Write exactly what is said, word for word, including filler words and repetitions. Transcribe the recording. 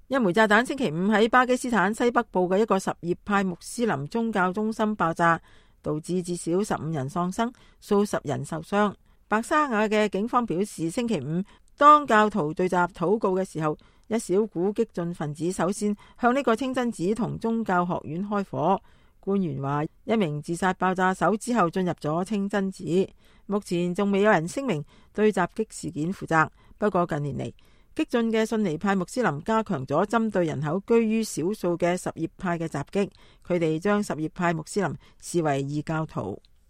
一枚炸彈星期五喺巴基斯坦西北部嘅一個什葉派穆斯林宗教中心爆炸，導致至少十五人喪生，數十人受傷。白沙瓦嘅警方表示，星期五當教徒聚集禱告嘅時候，一小股激進分子首先向呢個清真寺同宗教學院開火。官員話，一名自殺爆炸手之後進入咗清真寺。目前仲未有人聲明對襲擊事件負責。不過近年嚟，激進嘅遜尼派穆斯林加強咗針對人口居於少數嘅什葉派嘅襲擊，佢哋將什葉派穆斯林視為異教徒。